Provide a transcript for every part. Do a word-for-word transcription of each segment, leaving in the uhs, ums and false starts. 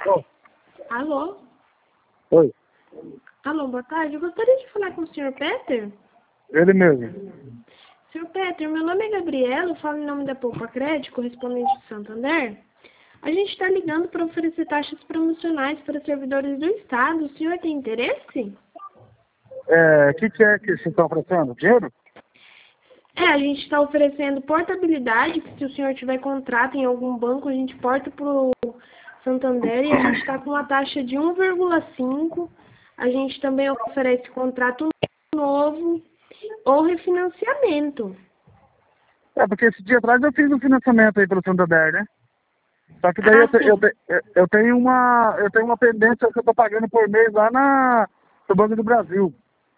Oh. Alô? Oi. Alô, boa tarde. Eu gostaria de falar com o senhor Peter. Ele mesmo. senhor Peter, meu nome é Gabriela, eu falo em nome da Poupa Crédito, correspondente de Santander. A gente está ligando para oferecer taxas promocionais para servidores do Estado. O senhor tem interesse? É, o que, que é que vocês estão oferecendo? Dinheiro? É, a gente está oferecendo portabilidade, que se o senhor tiver contrato em algum banco, a gente porta para o Santander e a gente está com uma taxa de um vírgula cinco. A gente também oferece contrato novo ou refinanciamento. É, porque esse dia atrás eu fiz um financiamento aí pelo Santander, né? Só que daí Ah, eu, te, sim. eu, te, eu tenho uma eu tenho uma pendência que eu tô pagando por mês lá na, no Banco do Brasil.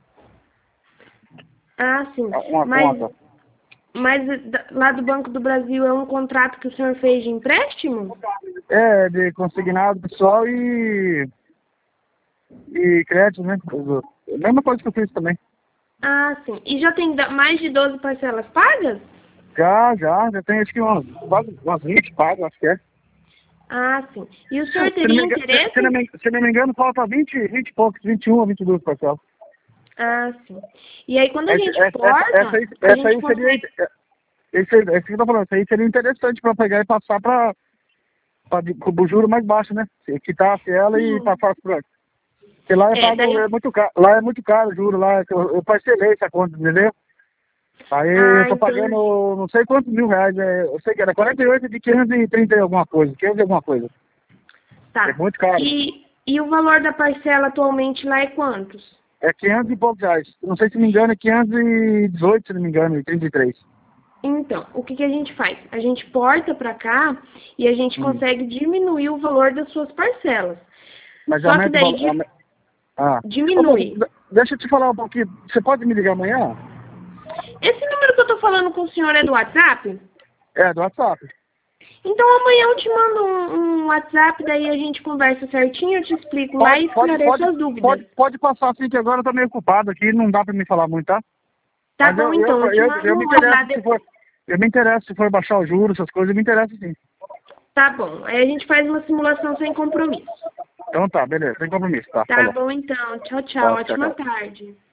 Ah, sim. Uma Mas, conta. mas lá do Banco do Brasil é um contrato que o senhor fez de empréstimo? É, de consignado pessoal e, e crédito, né? A mesma coisa que eu fiz também. Ah, sim. E já tem da- mais de doze parcelas pagas? Já, já, já tenho acho que umas, quase umas vinte pagas, acho que é. Ah, sim. E o senhor Se não, teria me engano, se, se, não interesse? me, se não me engano, falta vinte, vinte e poucos, vinte e um ou vinte e dois parcelas. Ah, sim. E aí quando a Essa, gente essa, essa, essa, porta, aí, a essa gente aí seria. consegue... Esse, esse que eu tô falando, isso aí seria interessante para pegar e passar para o juro mais baixo, né? Se quitasse ela e Sim. passasse para. Porque lá é É, daí pago, eu... é muito caro, lá é muito caro o juro, lá eu, eu parcelei essa conta, entendeu? Aí eu Ah, tô então... pagando não sei quantos mil reais, é, eu sei que era quarenta e oito de quinhentos e trinta e alguma coisa, quinhentos e alguma coisa. É Tá. muito caro. E, e o valor da parcela atualmente lá é quantos? É quinhentos e poucos reais. Não sei se me engano, é quinhentos e dezoito, se não me engano, e trinta e três. Então, o que, que a gente faz? A gente porta para cá e a gente Hum. consegue diminuir o valor das suas parcelas. Mas Só que aumenta o daí valor. di- aume- Ah. Ô, moço, diminui. d- deixa eu te falar um pouquinho. Você pode me ligar amanhã? Esse número que eu tô falando com o senhor é do WhatsApp? É, do WhatsApp. Então amanhã eu te mando um, um WhatsApp, daí a gente conversa certinho, eu te explico lá Pode, e pode, esclareço pode, as dúvidas. pode, pode passar assim, que agora eu tô meio ocupado aqui, não dá pra me falar muito, tá? Tá Mas bom eu, eu, então, eu te eu, mando eu me lá interesso se depois. for. Eu me interesso se for baixar o juros, essas coisas, eu me interesso sim. Tá bom, aí a gente faz uma simulação sem compromisso. Então tá, beleza, sem compromisso, tá? Tá Falou. bom então, tchau, tchau, Tá, tchau, ótima tchau. tarde.